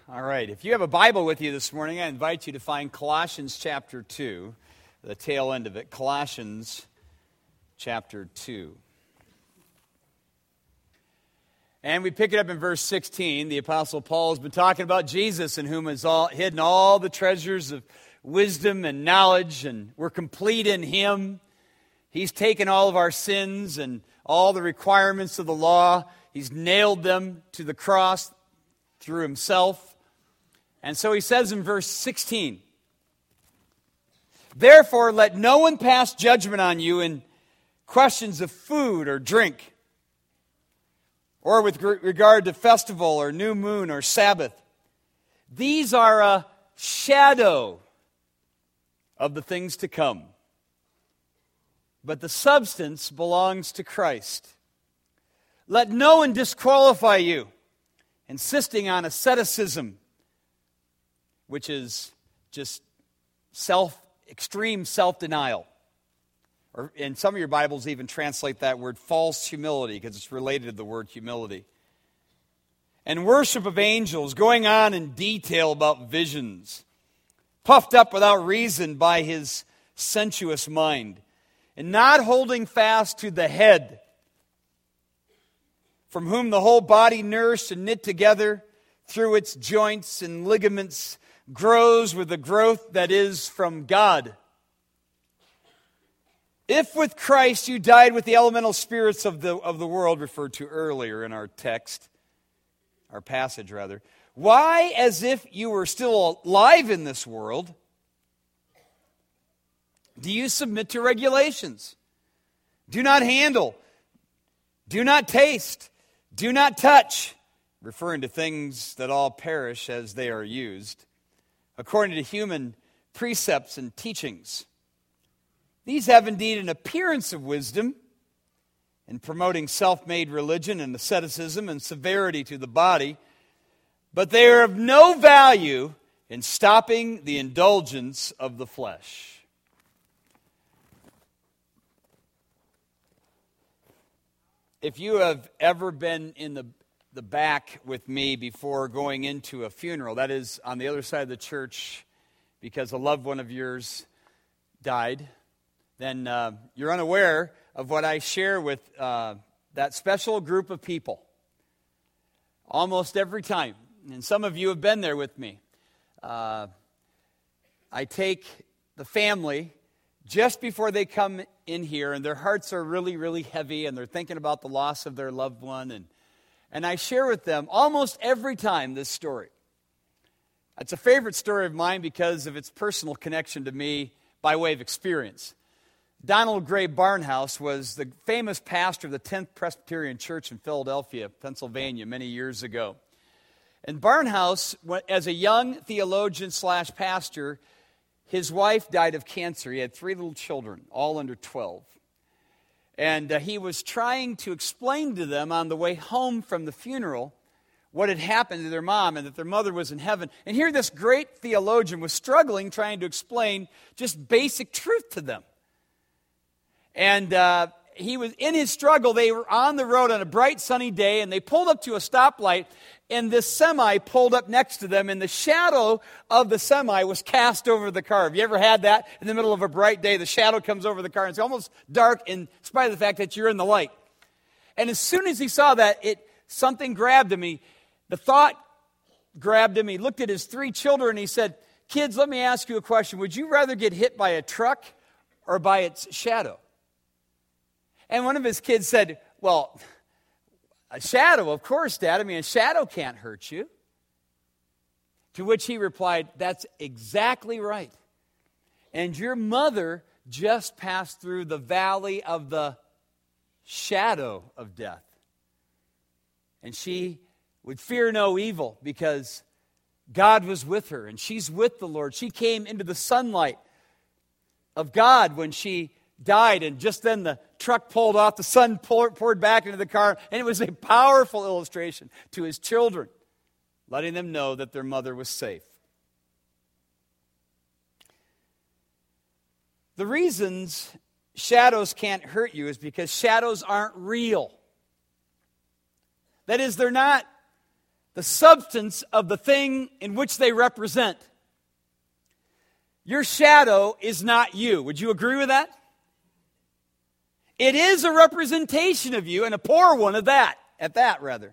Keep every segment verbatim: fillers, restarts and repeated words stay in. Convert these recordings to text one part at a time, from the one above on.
All right, if you have a Bible with you this morning, I invite you to find Colossians chapter two, the tail end of it. Colossians chapter two. And we pick it up in verse sixteen. The Apostle Paul has been talking about Jesus, in whom is all, hidden all the treasures of wisdom and knowledge, and we're complete in Him. He's taken all of our sins and all the requirements of the law. He's nailed them to the cross through Himself. And so he says in verse sixteen, "Therefore let no one pass judgment on you in questions of food or drink, or with regard to festival or new moon or Sabbath. These are a shadow of the things to come, but the substance belongs to Christ. Let no one disqualify you, insisting on asceticism," which is just self, extreme self-denial. Or in some of your Bibles even translate that word false humility, because it's related to the word humility. "And worship of angels, going on in detail about visions, puffed up without reason by his sensuous mind, and not holding fast to the head, from whom the whole body nourished and knit together through its joints and ligaments grows with the growth that is from God. If with Christ you died with the elemental spirits of the, of the world," referred to earlier in our text, our passage rather, "why, as if you were still alive in this world, do you submit to regulations? Do not handle, do not taste, do not touch," referring to things that all perish as they are used, "according to human precepts and teachings. These have indeed an appearance of wisdom in promoting self-made religion and asceticism and severity to the body, but they are of no value in stopping the indulgence of the flesh." If you have ever been in the the back with me before going into a funeral, that is on the other side of the church because a loved one of yours died, then uh, you're unaware of what I share with uh, that special group of people almost every time. And some of you have been there with me. Uh, I take the family just before they come in here, and their hearts are really, really heavy, and they're thinking about the loss of their loved one, and And I share with them almost every time this story. It's a favorite story of mine because of its personal connection to me by way of experience. Donald Gray Barnhouse was the famous pastor of the tenth Presbyterian Church in Philadelphia, Pennsylvania, many years ago. And Barnhouse, as a young theologian slash pastor, his wife died of cancer. He had three little children, all under twelve. And uh, he was trying to explain to them on the way home from the funeral what had happened to their mom and that their mother was in heaven. And here this great theologian was struggling trying to explain just basic truth to them. And uh, he was in his struggle. They were on the road on a bright sunny day, and they pulled up to a stoplight, and this semi pulled up next to them, and the shadow of the semi was cast over the car. Have you ever had that? In the middle of a bright day, the shadow comes over the car, and it's almost dark in spite of the fact that you're in the light. And as soon as he saw that, it something grabbed him. He, the thought grabbed him. He looked at his three children, and he said, "Kids, let me ask you a question. Would you rather get hit by a truck or by its shadow?" And one of his kids said, "Well, a shadow, of course, Dad. I mean, a shadow can't hurt you." To which he replied, "That's exactly right. And your mother just passed through the valley of the shadow of death. And she would fear no evil because God was with her, and she's with the Lord. She came into the sunlight of God when she died, and just then the truck pulled off, the sun poured, poured back into the car, and it was a powerful illustration to his children, letting them know that their mother was safe." The reasons shadows can't hurt you is because shadows aren't real. That is, they're not the substance of the thing in which they represent. Your shadow is not you. Would you agree with that? It is a representation of you, and a poor one of that, at that rather.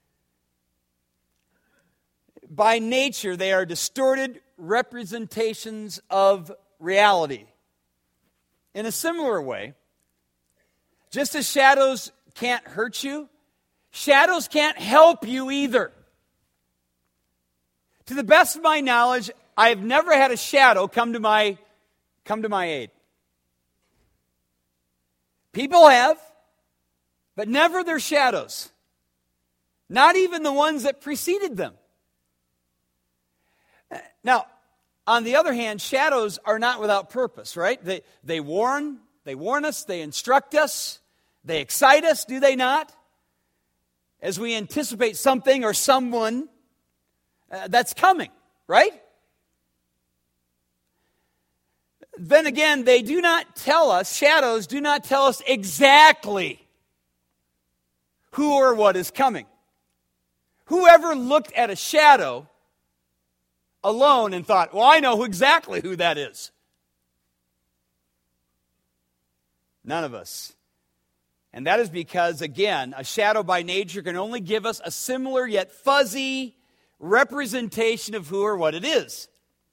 By nature, they are distorted representations of reality. In a similar way, just as shadows can't hurt you, shadows can't help you either. To the best of my knowledge, I have never had a shadow come to my, come to my aid. People have, but never their shadows. Not even the ones that preceded them. Now, on the other hand, shadows are not without purpose, right? They, they warn, they warn us, they instruct us, they excite us, do they not? As we anticipate something or someone uh, that's coming, right? Then again, they do not tell us, shadows do not tell us exactly who or what is coming. Whoever looked at a shadow alone and thought, well, I know exactly who that is. None of us. And that is because, again, a shadow by nature can only give us a similar yet fuzzy representation of who or what it is.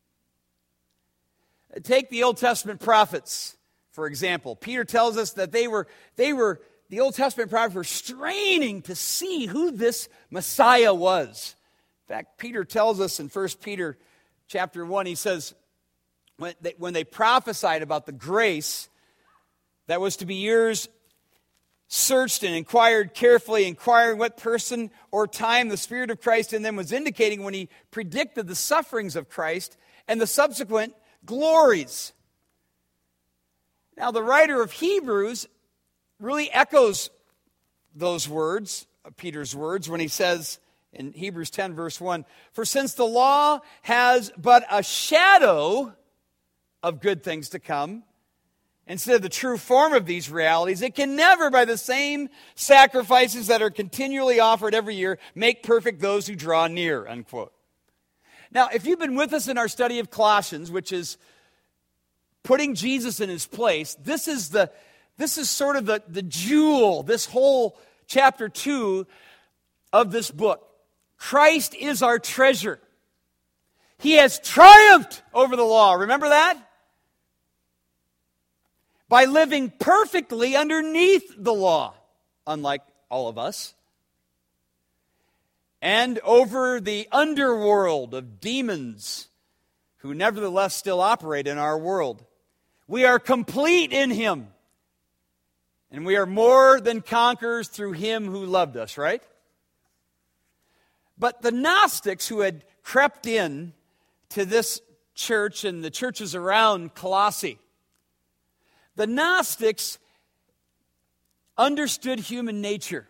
Take the Old Testament prophets, for example. Peter tells us that they were, they were, the Old Testament prophets were straining to see who this Messiah was. In fact, Peter tells us in First Peter chapter one, he says, when they, when they prophesied about the grace that was to be yours, searched and inquired carefully, inquiring what person or time the Spirit of Christ in them was indicating when he predicted the sufferings of Christ and the subsequent glories. Now, the writer of Hebrews really echoes those words, Peter's words, when he says in Hebrews ten, verse one, for since the law has but a shadow of good things to come, instead of the true form of these realities, it can never, by the same sacrifices that are continually offered every year, make perfect those who draw near, unquote. Now, if you've been with us in our study of Colossians, which is putting Jesus in his place, this is the this is sort of the, the jewel, this whole chapter two of this book. Christ is our treasure. He has triumphed over the law. Remember that? By living perfectly underneath the law, unlike all of us. And over the underworld of demons who nevertheless still operate in our world. We are complete in him. And we are more than conquerors through him who loved us, right? But the Gnostics who had crept in to this church and the churches around Colossae, the Gnostics understood human nature.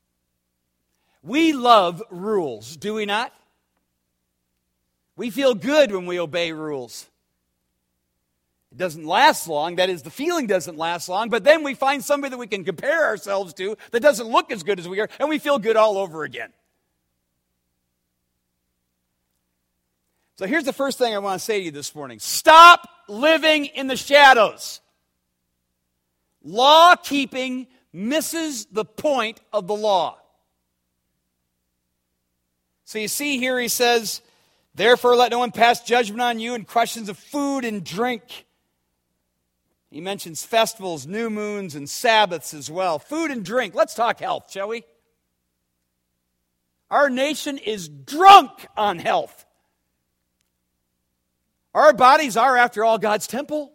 We love rules, do we not? We feel good when we obey rules. It doesn't last long. That is, the feeling doesn't last long. But then we find somebody that we can compare ourselves to that doesn't look as good as we are, and we feel good all over again. So here's the first thing I want to say to you this morning. Stop living in the shadows. Law-keeping misses the point of the law. So you see here he says, therefore let no one pass judgment on you in questions of food and drink. He mentions festivals, new moons, and Sabbaths as well. Food and drink. Let's talk health, shall we? Our nation is drunk on health. Our bodies are, after all, God's temple.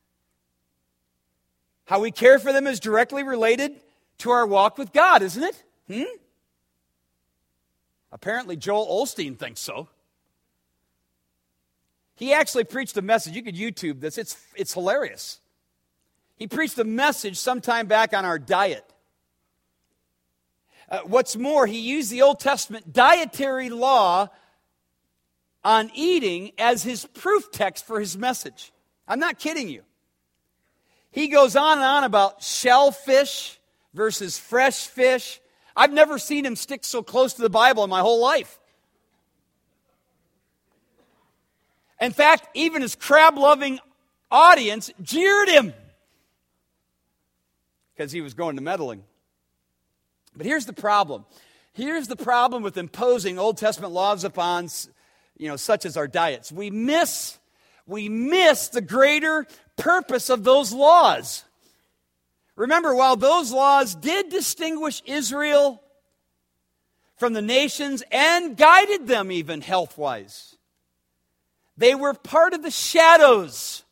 How we care for them is directly related to our walk with God, isn't it? Hmm? Apparently Joel Osteen thinks so. He actually preached a message. You could YouTube this. It's, it's hilarious. He preached a message sometime back on our diet. Uh, what's more, he used the Old Testament dietary law on eating as his proof text for his message. I'm not kidding you. He goes on and on about shellfish versus fresh fish. I've never seen him stick so close to the Bible in my whole life. In fact, even his crab-loving audience jeered him because he was going to meddling. But here's the problem. Here's the problem with imposing Old Testament laws upon, you know, such as our diets. We miss, we miss the greater purpose of those laws. Remember, while those laws did distinguish Israel from the nations and guided them even health-wise, they were part of the shadows.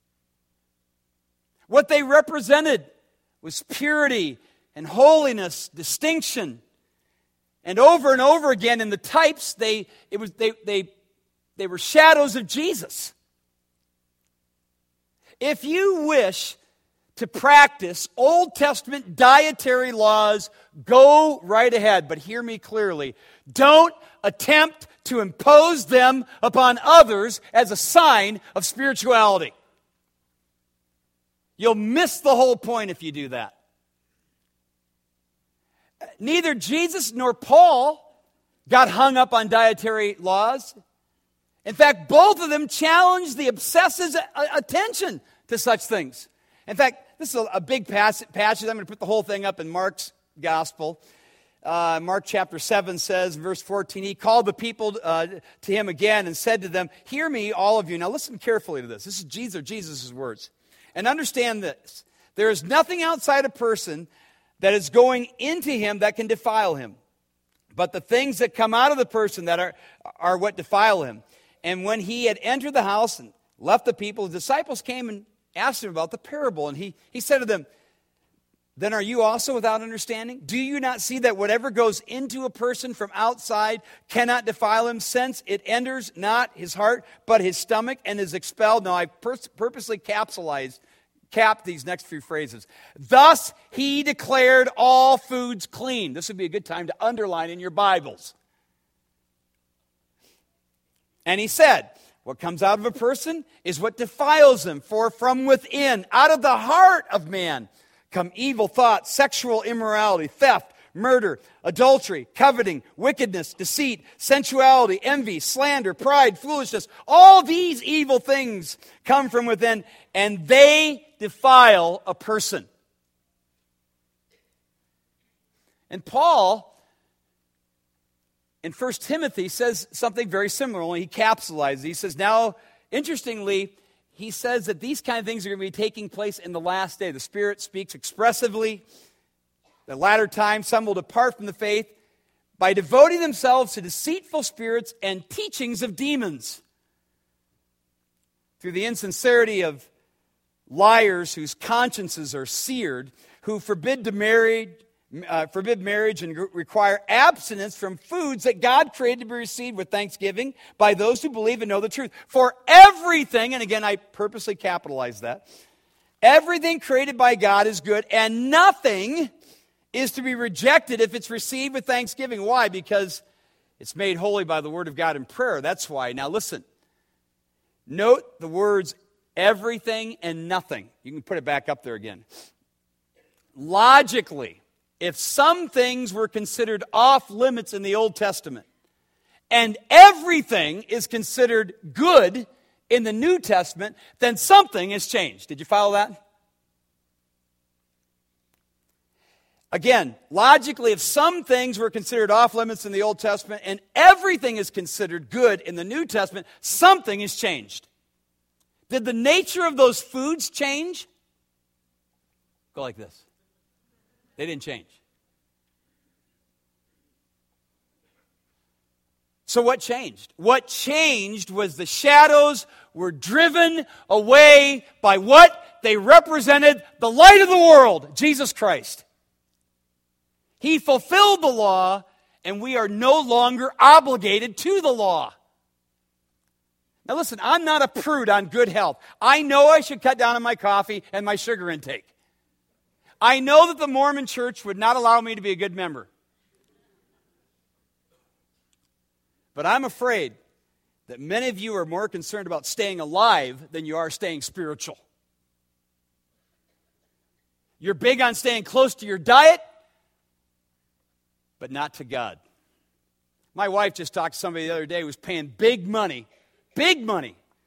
What they represented was purity and holiness, distinction. And over and over again in the types, they it was they they they were shadows of Jesus. If you wish to practice Old Testament dietary laws, go right ahead, but hear me clearly. Don't attempt to impose them upon others as a sign of spirituality. You'll miss the whole point if you do that. Neither Jesus nor Paul got hung up on dietary laws. In fact, both of them challenged the obsessive's attention to such things. In fact, this is a big passage. I'm going to put the whole thing up in Mark's gospel. Uh, Mark chapter seven says, verse fourteen, he called the people uh, to him again and said to them, hear me, all of you. Now listen carefully to this. This is Jesus, Jesus' words. And understand this. There is nothing outside a person that is going into him that can defile him. But the things that come out of the person that are, are what defile him. And when he had entered the house and left the people, the disciples came and asked him about the parable. And he, he said to them, then are you also without understanding? Do you not see that whatever goes into a person from outside cannot defile him, since it enters not his heart, but his stomach, and is expelled? Now I pur- purposely capsulized Cap these next few phrases. Thus he declared all foods clean. This would be a good time to underline in your Bibles. And he said, what comes out of a person is what defiles him. For from within, out of the heart of man, come evil thoughts, sexual immorality, theft, murder, adultery, coveting, wickedness, deceit, sensuality, envy, slander, pride, foolishness. All these evil things come from within, and they defile a person. And Paul, in First Timothy, says something very similar, only he capsulizes it. He says, now, interestingly, he says that these kind of things are going to be taking place in the last day. The Spirit speaks expressively. The latter time, some will depart from the faith by devoting themselves to deceitful spirits and teachings of demons, through the insincerity of liars whose consciences are seared, who forbid to marry, uh, forbid marriage and require abstinence from foods that God created to be received with thanksgiving by those who believe and know the truth. For everything, and again I purposely capitalize that, everything created by God is good, and nothing is to be rejected if it's received with thanksgiving. Why? Because it's made holy by the word of God in prayer. That's why. Now listen. Note the words everything and nothing. You can put it back up there again. Logically, if some things were considered off limits in the Old Testament, and everything is considered good in the New Testament, then something has changed. Did you follow that? Again, logically, if some things were considered off limits in the Old Testament and everything is considered good in the New Testament, something has changed. Did the nature of those foods change? Go like this. They didn't change. So what changed? What changed was the shadows were driven away by what they represented, the light of the world, Jesus Christ. He fulfilled the law, and we are no longer obligated to the law. Now listen, I'm not a prude on good health. I know I should cut down on my coffee and my sugar intake. I know that the Mormon Church would not allow me to be a good member. But I'm afraid that many of you are more concerned about staying alive than you are staying spiritual. You're big on staying close to your diet, but not to God. My wife just talked to somebody the other day who was paying big money, big money,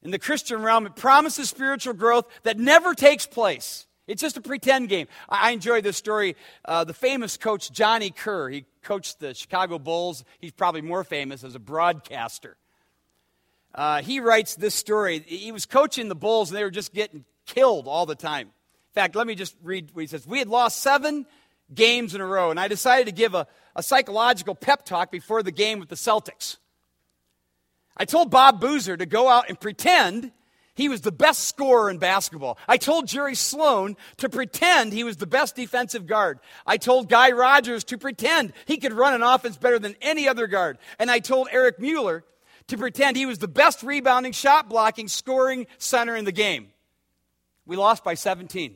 In the Christian realm, it promises spiritual growth that never takes place. It's just a pretend game. I, I enjoy this story. Uh, the famous coach Johnny Kerr, he coached the Chicago Bulls. He's probably more famous as a broadcaster. Uh, he writes this story. He was coaching the Bulls, and they were just getting killed all the time. In fact, let me just read what he says. We had lost seven games in a row, and I decided to give a, a psychological pep talk before the game with the Celtics. I told Bob Boozer to go out and pretend he was the best scorer in basketball. I told Jerry Sloan to pretend he was the best defensive guard. I told Guy Rogers to pretend he could run an offense better than any other guard. And I told Eric Mueller to pretend he was the best rebounding, shot blocking, scoring center in the game. We lost by seventeen.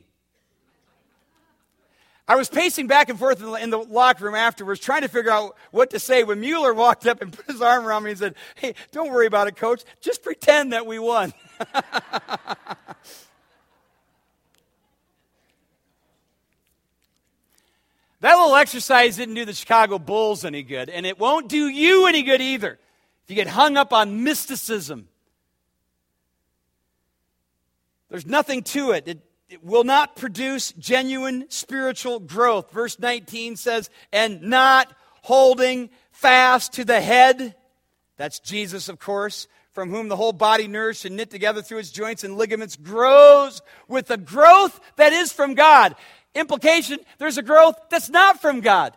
I was pacing back and forth in the, in the locker room afterwards, trying to figure out what to say when Mueller walked up and put his arm around me and said, "Hey, don't worry about it, Coach. Just pretend that we won." That little exercise didn't do the Chicago Bulls any good, and it won't do you any good either if you get hung up on mysticism. There's nothing to it. It It will not produce genuine spiritual growth. Verse nineteen says, and not holding fast to the head. That's Jesus, of course, from whom the whole body nourished and knit together through its joints and ligaments grows with the growth that is from God. Implication, there's a growth that's not from God.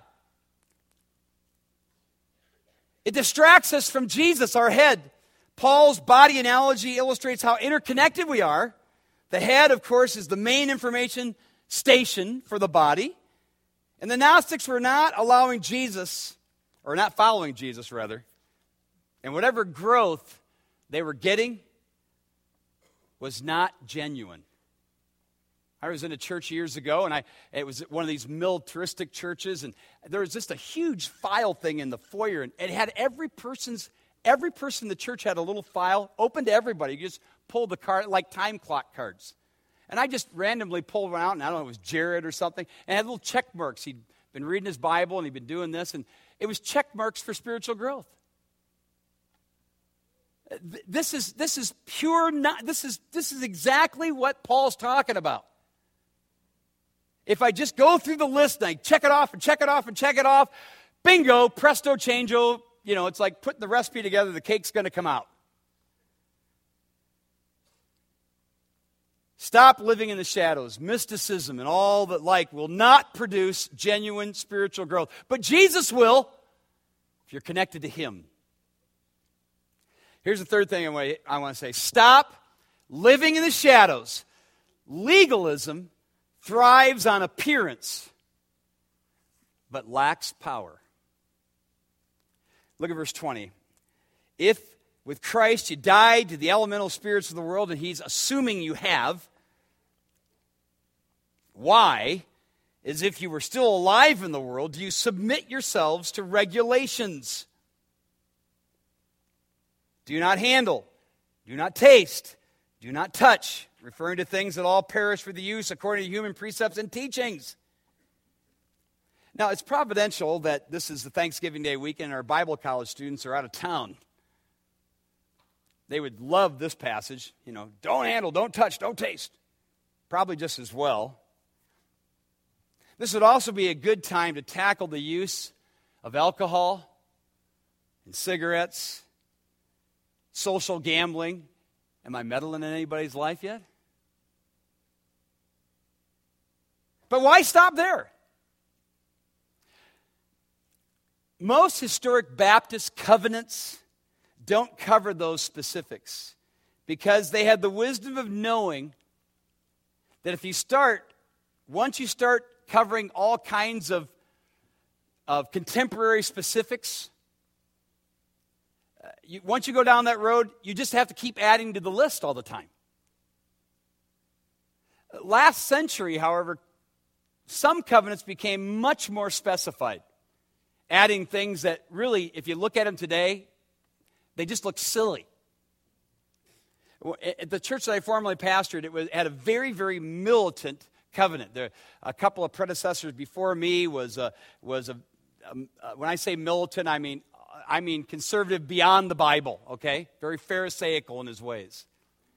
It distracts us from Jesus, our head. Paul's body analogy illustrates how interconnected we are. The head, of course, is the main information station for the body. And the Gnostics were not allowing Jesus, or not following Jesus, rather. And whatever growth they were getting was not genuine. I was in a church years ago, and I it was one of these militaristic churches, and there was just a huge file thing in the foyer, and it had every person's, every person in the church had a little file open to everybody. You just pulled the card, like time clock cards. And I just randomly pulled one out, and I don't know, it was Jared or something, and it had little check marks. He'd been reading his Bible, and he'd been doing this, and it was check marks for spiritual growth. This is this is pure, not, this is this is exactly what Paul's talking about. If I just go through the list and I check it off and check it off and check it off, bingo, presto changeo, you know, it's like putting the recipe together, the cake's going to come out. Stop living in the shadows. Mysticism and all that like will not produce genuine spiritual growth. But Jesus will if you're connected to Him. Here's the third thing I want to say. Stop living in the shadows. Legalism thrives on appearance, but lacks power. Look at verse twenty. If with Christ you died to the elemental spirits of the world, and He's assuming you have, why, as if you were still alive in the world, do you submit yourselves to regulations? Do not handle, do not taste, do not touch, referring to things that all perish for the use according to human precepts and teachings. Now, it's providential that this is the Thanksgiving Day weekend and our Bible college students are out of town. They would love this passage, you know, don't handle, don't touch, don't taste. Probably just as well. This would also be a good time to tackle the use of alcohol and cigarettes, social gambling. Am I meddling in anybody's life yet? But why stop there? Most historic Baptist covenants don't cover those specifics because they had the wisdom of knowing that if you start, once you start covering all kinds of, of contemporary specifics, uh, you, once you go down that road, you just have to keep adding to the list all the time. Last century, however, some covenants became much more specified, adding things that really, if you look at them today, they just look silly. At the church that I formerly pastored, it was, had a very, very militant covenant. There, a couple of predecessors before me was a, was a, um, uh, when I say militant, I mean I mean conservative beyond the Bible. Okay, very Pharisaical in his ways.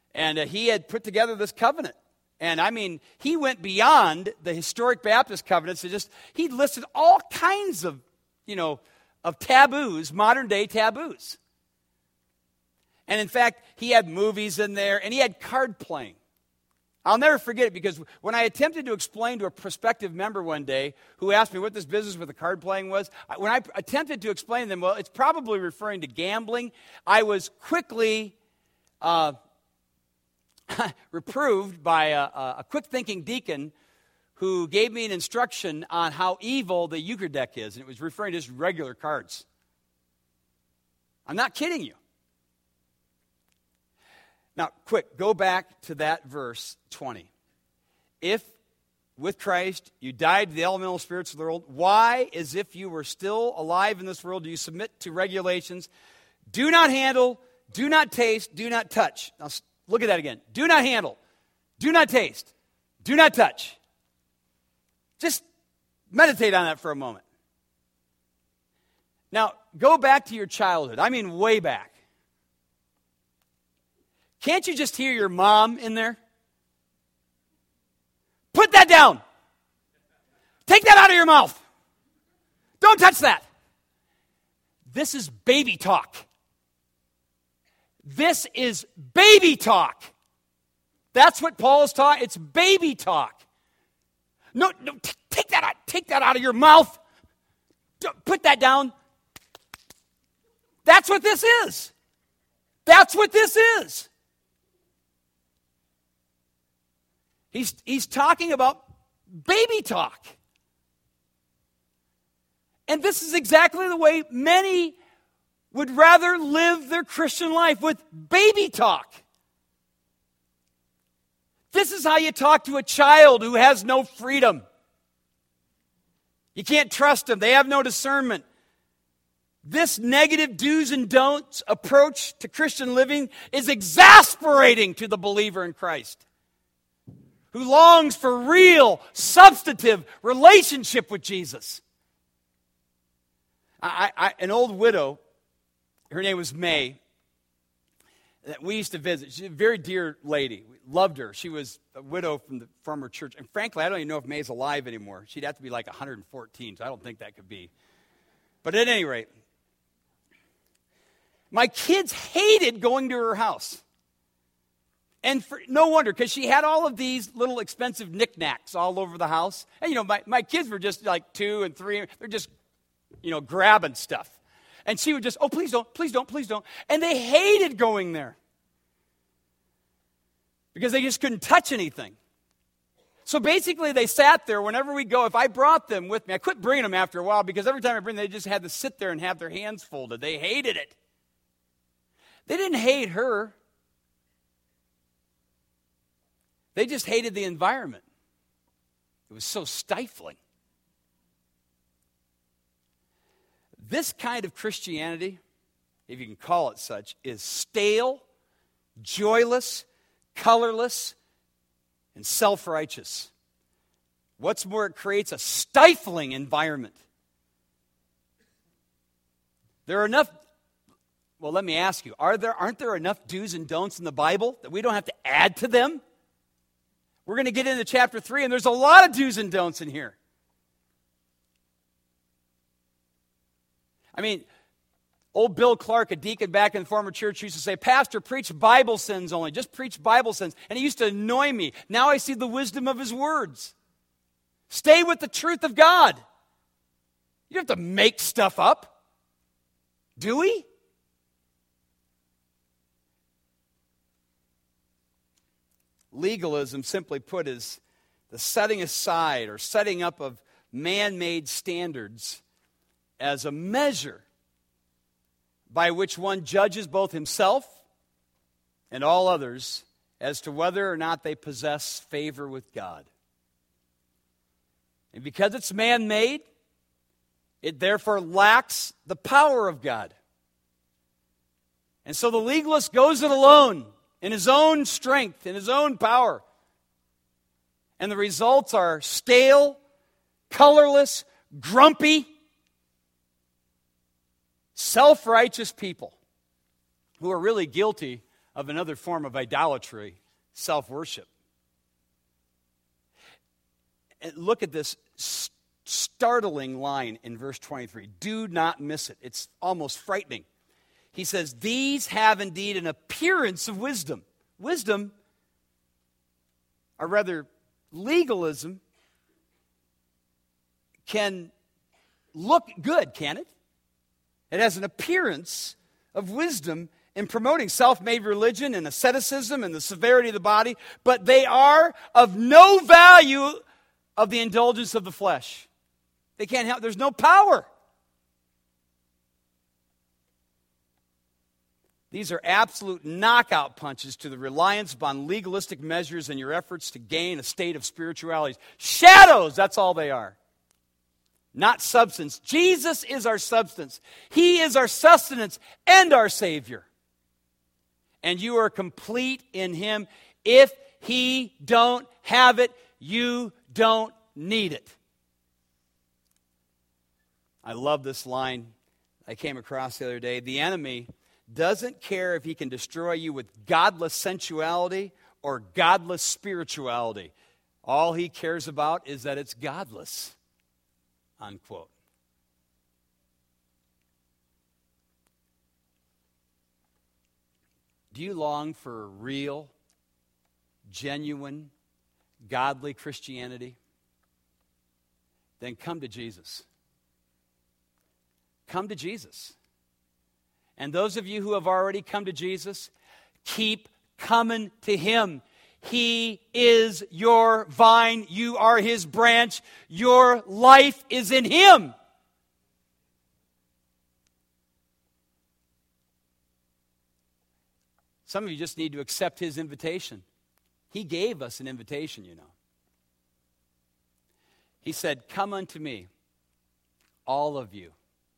And uh, he had put together this covenant. And I mean, he went beyond the historic Baptist covenants. It just, he listed all kinds of, you know, of taboos, modern day taboos. And in fact, he had movies in there, and he had card playing. I'll never forget it, because when I attempted to explain to a prospective member one day who asked me what this business with the card playing was, when I attempted to explain to them, well, it's probably referring to gambling, I was quickly uh, reproved by a, a quick-thinking deacon who gave me an instruction on how evil the euchre deck is, and it was referring to just regular cards. I'm not kidding you. Now, quick, go back to that verse twenty. If, with Christ, you died to the elemental spirits of the world, why, as if you were still alive in this world, do you submit to regulations? Do not handle, do not taste, do not touch. Now, look at that again. Do not handle, do not taste, do not touch. Just meditate on that for a moment. Now, go back to your childhood. I mean, way back. Can't you just hear your mom in there? Put that down. Take that out of your mouth. Don't touch that. This is baby talk. This is baby talk. That's what Paul is taught. It's baby talk. No, no, t- take that out. Take that out of your mouth. Don't, put that down. That's what this is. That's what this is. He's, he's talking about baby talk. And this is exactly the way many would rather live their Christian life, with baby talk. This is how you talk to a child who has no freedom. You can't trust them. They have no discernment. This negative do's and don'ts approach to Christian living is exasperating to the believer in Christ, who longs for real, substantive relationship with Jesus. I, I, an old widow, her name was May, that we used to visit. She's a very dear lady. We loved her. She was a widow from the former church. And frankly, I don't even know if May's alive anymore. She'd have to be like one hundred fourteen, so I don't think that could be. But at any rate, my kids hated going to her house. And for, no wonder, because she had all of these little expensive knickknacks all over the house. And, you know, my, my kids were just like two and three. They're just, you know, grabbing stuff. And she would just, oh, please don't, please don't, please don't. And they hated going there, because they just couldn't touch anything. So basically, they sat there whenever we go. If I brought them with me, I quit bringing them after a while, because every time I bring them, they just had to sit there and have their hands folded. They hated it. They didn't hate her. They just hated the environment. It was so stifling. This kind of Christianity, if you can call it such, is stale, joyless, colorless, and self-righteous. What's more, it creates a stifling environment. There are enough, well, let me ask you, are there, aren't there enough do's and don'ts in the Bible that we don't have to add to them? We're going to get into chapter three, and there's a lot of do's and don'ts in here. I mean, old Bill Clark, a deacon back in the former church, used to say, Pastor, preach Bible sins only. Just preach Bible sins. And he used to annoy me. Now I see the wisdom of his words. Stay with the truth of God. You don't have to make stuff up. Do we? Legalism, simply put, is the setting aside or setting up of man-made standards as a measure by which one judges both himself and all others as to whether or not they possess favor with God. And because it's man-made, it therefore lacks the power of God. And so the legalist goes it alone, in his own strength, in his own power. And the results are stale, colorless, grumpy, self-righteous people who are really guilty of another form of idolatry, self-worship. And look at this st- startling line in verse twenty-three. Do not miss it. It's almost frightening. He says, these have indeed an appearance of wisdom. Wisdom, or rather legalism, can look good, can it? It has an appearance of wisdom in promoting self-made religion and asceticism and the severity of the body, but they are of no value of the indulgence of the flesh. They can't help, there's no power. These are absolute knockout punches to the reliance upon legalistic measures in your efforts to gain a state of spirituality. Shadows, that's all they are. Not substance. Jesus is our substance. He is our sustenance and our Savior. And you are complete in Him. If He don't have it, you don't need it. I love this line I came across the other day. The enemy doesn't care if he can destroy you with godless sensuality or godless spirituality. All he cares about is that it's godless. Unquote. Do you long for real, genuine, godly Christianity? Then come to Jesus. Come to Jesus. And those of you who have already come to Jesus, keep coming to Him. He is your vine. You are His branch. Your life is in Him. Some of you just need to accept His invitation. He gave us an invitation, you know. He said, come unto me, all of you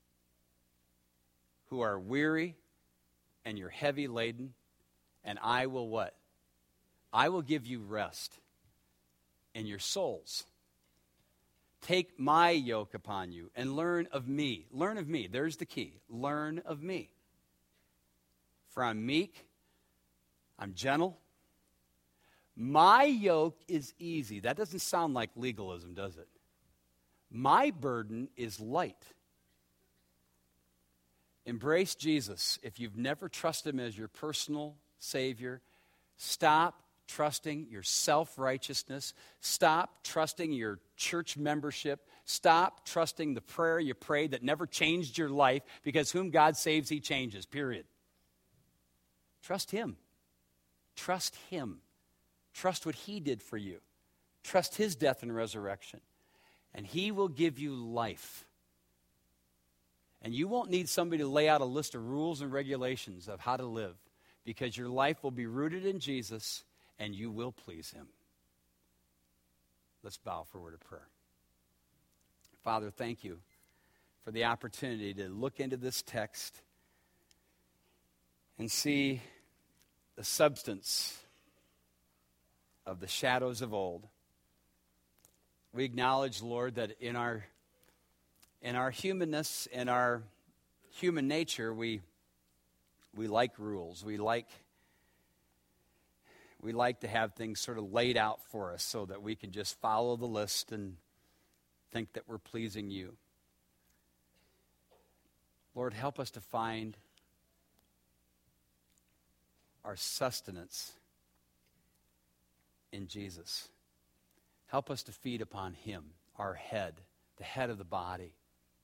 who are weary and you're heavy laden, and I will what? I will give you rest in your souls. Take my yoke upon you and learn of me. Learn of me. There's the key. Learn of me. For I'm meek, I'm gentle. My yoke is easy. That doesn't sound like legalism, does it? My burden is light. Embrace Jesus. If you've never trusted Him as your personal Savior, stop trusting your self-righteousness. Stop trusting your church membership. Stop trusting the prayer you prayed that never changed your life, because whom God saves, He changes, period. Trust Him. Trust Him. Trust what He did for you. Trust His death and resurrection. And He will give you life. And you won't need somebody to lay out a list of rules and regulations of how to live, because your life will be rooted in Jesus and you will please Him. Let's bow for a word of prayer. Father, thank you for the opportunity to look into this text and see the substance of the shadows of old. We acknowledge, Lord, that in our in our humanness, in our human nature, we we like rules. We like we like to have things sort of laid out for us so that we can just follow the list and think that we're pleasing you. Lord, help us to find our sustenance in Jesus. Help us to feed upon Him, our head, the head of the body.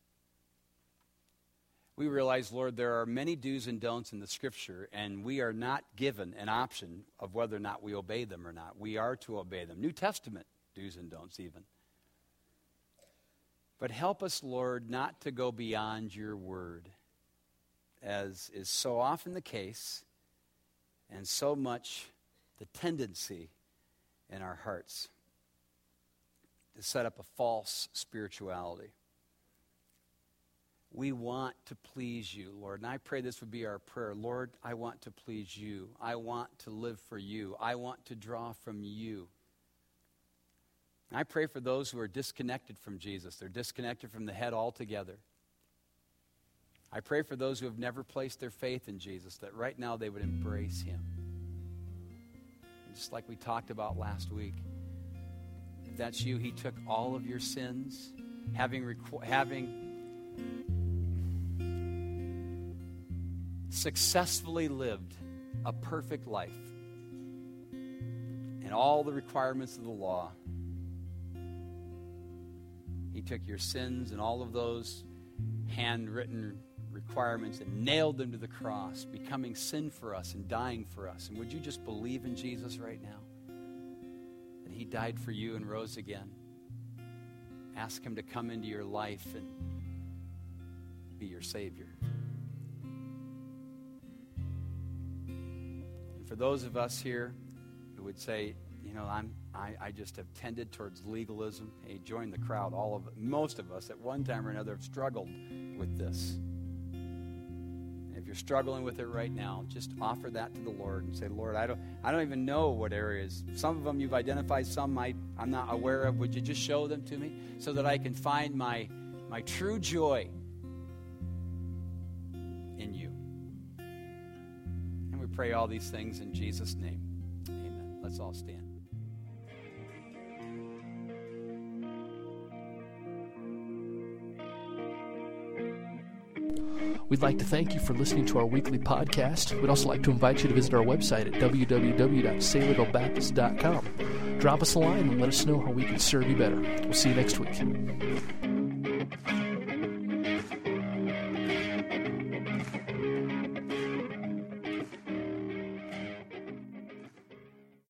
We realize, Lord, there are many do's and don'ts in the Scripture, and we are not given an option of whether or not we obey them or not. We are to obey them. New Testament do's and don'ts even. But help us, Lord, not to go beyond your word, as is so often the case and so much the tendency in our hearts to set up a false spirituality. We want to please you, Lord. And I pray this would be our prayer. Lord, I want to please you. I want to live for you. I want to draw from you. And I pray for those who are disconnected from Jesus. They're disconnected from the head altogether. I pray for those who have never placed their faith in Jesus, that right now they would embrace Him. just like we talked about last week. If that's you, he took all of your sins, having requ- having successfully lived a perfect life and all the requirements of the law. He took your sins and all of those handwritten requirements and nailed them to the cross, becoming sin for us and dying for us. And would you just believe in Jesus right now? That he died for you and rose again. Ask him to come into your life and be your Savior. And for those of us here who would say, you know, I'm, I, I just have tended towards legalism. Hey, join the crowd. All of most of us at one time or another have struggled with this. And if you're struggling with it right now, just offer that to the Lord and say, Lord, I don't, I don't even know what areas. Some of them you've identified. Some I, I'm not aware of. Would you just show them to me so that I can find my, my true joy in you? And we pray all these things in Jesus' name. Amen. Let's all stand. We'd like to thank you for listening to our weekly podcast. We'd also like to invite you to visit our website at w w w dot saylorville baptist dot com. Drop us a line and let us know how we can serve you better. We'll see you next week.